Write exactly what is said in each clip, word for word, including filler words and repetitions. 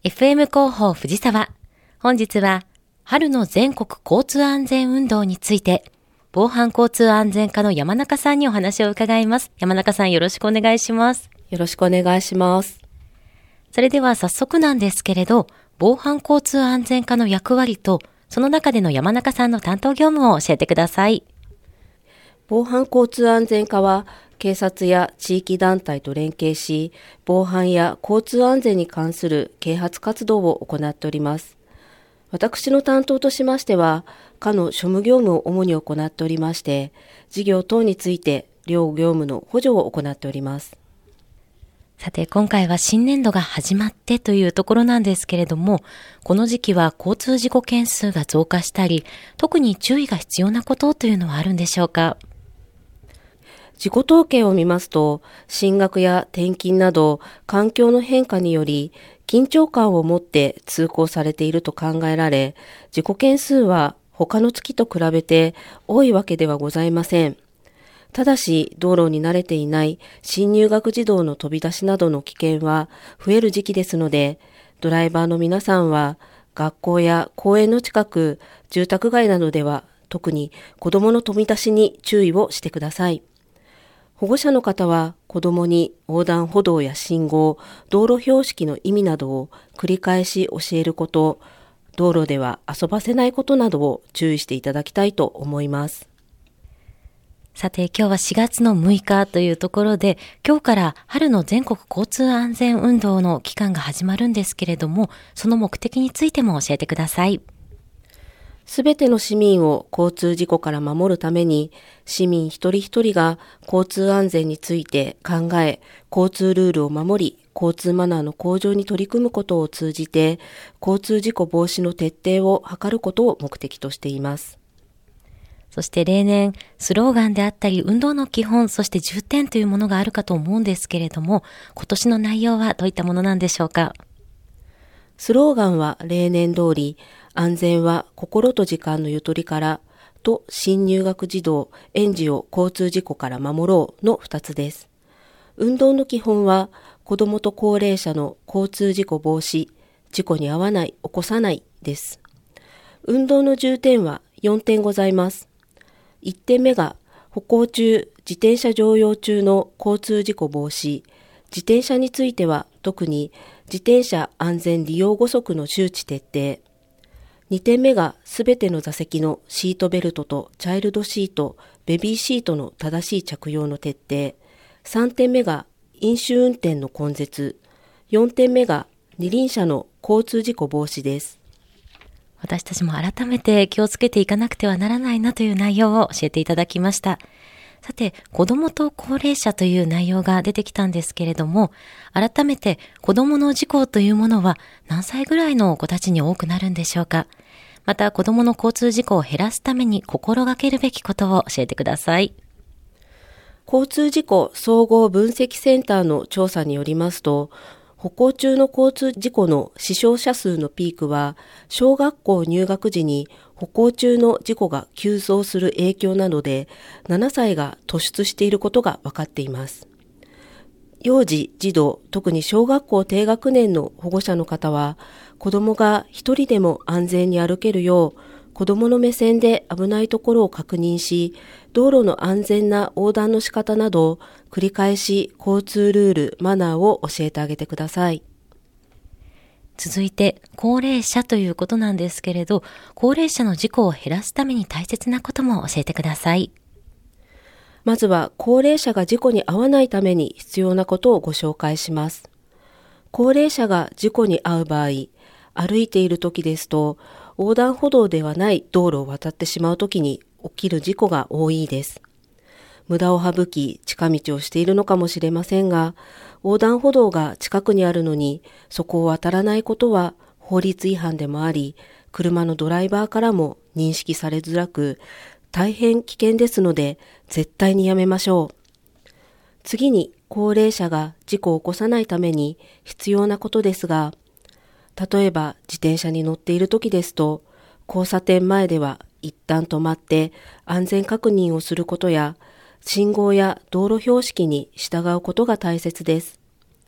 エフエム 広報藤沢。本日は春の全国交通安全運動について防犯交通安全課の山中さんにお話を伺います。山中さん、よろしくお願いします。 よろしくお願いします。 それでは早速なんですけれど、防犯交通安全課の役割とその中での山中さんの担当業務を教えてください。 防犯交通安全課は警察や地域団体と連携し、防犯や交通安全に関する啓発活動を行っております。私の担当としましては、課の庶務業務を主に行っておりまして、事業等について両業務の補助を行っております。 さて、今回は新年度が始まってというところなんですけれども、この時期は交通事故件数が増加したり、特に注意が必要なことというのはあるんでしょうか？ 事故統計を見ますと、進学や転勤など環境の変化により緊張感を持って通行されていると考えられ、事故件数は他の月と比べて多いわけではございません。ただし、道路に慣れていない新入学児童の飛び出しなどの危険は増える時期ですので、ドライバーの皆さんは学校や公園の近く、住宅街などでは特に子どもの飛び出しに注意をしてください。保護者の方は子どもに横断歩道や信号、道路標識の意味などを繰り返し教えること、道路では遊ばせないことなどを注意していただきたいと思います。 さて、今日はしがつのむいかというところで、今日から春の全国交通安全運動の期間が始まるんですけれども、その目的についても教えてください。 すべての市民を交通事故から守るために、市民一人一人が交通安全について考え、交通ルールを守り、交通マナーの向上に取り組むことを通じて、交通事故防止の徹底を図ることを目的としています。 そして例年、スローガンであったり、運動の基本、そして重点というものがあるかと思うんですけれども、今年の内容はどういったものなんでしょうか？ スローガンは例年通り、安全は心と時間のゆとりからと新入学児童、園児を交通事故から守ろうのふたつです。運動の基本は子どもと高齢者の交通事故防止、事故に遭わない、起こさないです。運動の重点はよんてんございます。いってんめが歩行中、自転車乗用中の交通事故防止、自転車については特に自転車安全利用ごそくの周知徹底。にてんめがすべての座席のシートベルトとチャイルドシート、ベビーシートの正しい着用の徹底。さんてんめが飲酒運転の根絶。よんてんめが二輪車の交通事故防止です。 私たちも改めて気をつけていかなくてはならないなという内容を教えていただきました。さて、子どもと高齢者という内容が出てきたんですけれども、改めて子どもの事故というものは何歳ぐらいの子たちに多くなるんでしょうか？また、子どもの交通事故を減らすために心がけるべきことを教えてください。 交通事故総合分析センターの調査によりますと、歩行中の交通事故の死傷者数のピークは、小学校入学時に歩行中の事故が急増する影響などで、ななさいが突出していることが分かっています。幼児、児童、特に小学校低学年の保護者の方は、子どもが一人でも安全に歩けるよう、子どもの目線で危ないところを確認し、道路の安全な横断の仕方など、繰り返し交通ルール、マナーを教えてあげてください。 続いて、高齢者ということなんですけれど、高齢者の事故を減らすために大切なことも教えてください。 まずは、高齢者が事故に遭わないために必要なことをご紹介します。高齢者が事故に遭う場合、歩いている時ですと、横断歩道ではない道路を渡ってしまう時に起きる事故が多いです。無駄を省き近道をしているのかもしれませんが、横断歩道が近くにあるのにそこを渡らないことは法律違反でもあり、車のドライバーからも認識されづらく、大変危険ですので絶対にやめましょう。次に、高齢者が事故を起こさないために必要なことですが、例えば自転車に乗っている時ですと、交差点前では一旦止まって安全確認をすることや、信号や道路標識に従うことが大切です。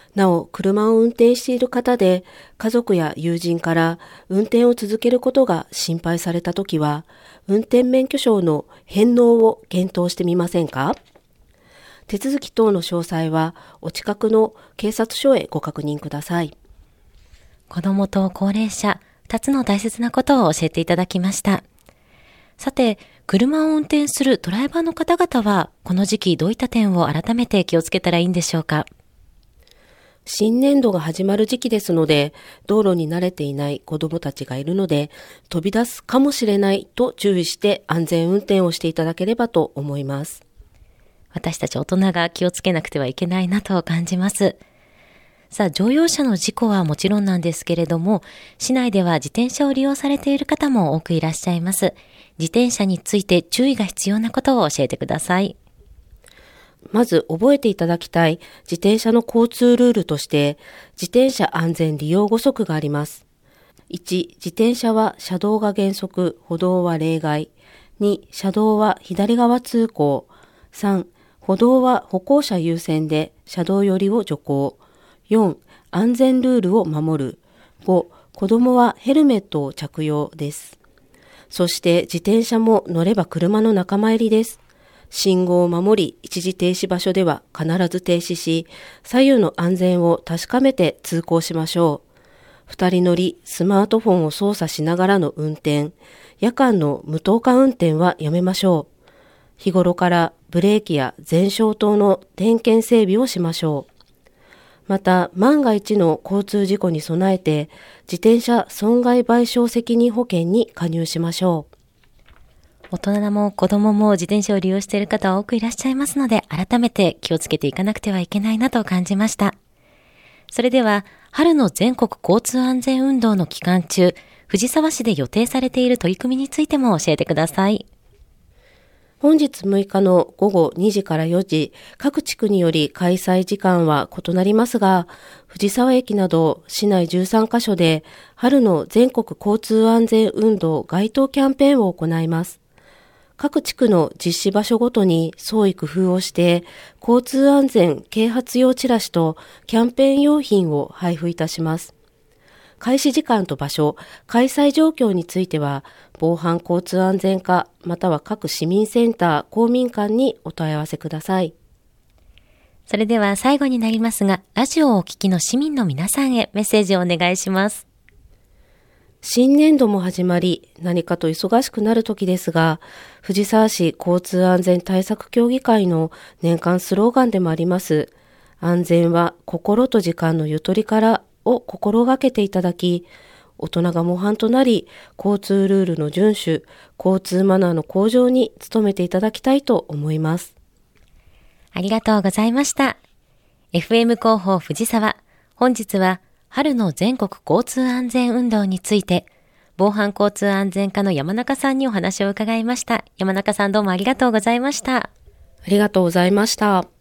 なお、車を運転している方で、家族や友人から運転を続けることが心配されたときは、運転免許証の返納を検討してみませんか？手続き等の詳細は、お近くの警察署へご確認ください。 子どもと高齢者、二つの大切なことを教えていただきました。さて、車を運転するドライバーの方々は、この時期どういった点を改めて気をつけたらいいんでしょうか？ 新年度が始まる時期ですので、道路に慣れていない子どもたちがいるので、飛び出すかもしれないと注意して安全運転をしていただければと思います。 私たち大人が気をつけなくてはいけないなと感じます。さあ、乗用車の事故はもちろんなんですけれども、市内では自転車を利用されている方も多くいらっしゃいます。自転車について注意が必要なことを教えてください。 まず覚えていただきたい自転車の交通ルールとして、自転車安全利用ごそくがあります。いち、自転車は車道が原則、歩道は例外。に、車道は左側通行。さん、歩道は歩行者優先で車道寄りを徐行。よん、安全ルールを守る。ご、子供はヘルメットを着用です。そして自転車も乗れば車の仲間入りです。信号を守り、一時停止場所では必ず停止し、左右の安全を確かめて通行しましょう。二人乗り、スマートフォンを操作しながらの運転、夜間の無灯火運転はやめましょう。日頃からブレーキや前照灯の点検整備をしましょう。また、万が一の交通事故に備えて、自転車損害賠償責任保険に加入しましょう。 大人も子供も自転車を利用している方は多くいらっしゃいますので、改めて気をつけていかなくてはいけないなと感じました。それでは、春の全国交通安全運動の期間中、藤沢市で予定されている取り組みについても教えてください。 本日むいかのごごにじからよじ、各地区により開催時間は異なりますが、藤沢駅など市内じゅうさんかしょで春の全国交通安全運動街頭キャンペーンを行います。各地区の実施場所ごとに創意工夫をして、交通安全啓発用チラシとキャンペーン用品を配布いたします。開始時間と場所、開催状況については、防犯交通安全課または各市民センター、公民館にお問い合わせください。 それでは最後になりますが、ラジオをお聞きの市民の皆さんへメッセージをお願いします。 新年度も始まり、何かと忙しくなる時ですが、藤沢市交通安全対策協議会の年間スローガンでもあります、安全は心と時間のゆとりからを心がけていただき、大人が模範となり、交通ルールの遵守、交通マナーの向上に努めていただきたいと思います。 ありがとうございました。エフエム 広報藤沢、本日は春の全国交通安全運動について、防犯交通安全課の山中さんにお話を伺いました。山中さんどうもありがとうございました。 ありがとうございました。